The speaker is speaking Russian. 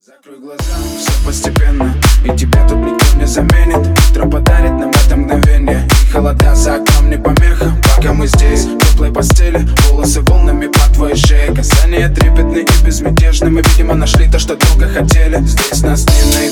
Закрой глаза, все постепенно, и тебя тут никто не заменит. Утро подарит нам это мгновение, и холода за окном не помеха. Пока мы здесь, в теплой постели, волосы волнами по твоей шее. Касания трепетны и безмятежны, мы, видимо, нашли то, что долго хотели. Здесь нас не найдут.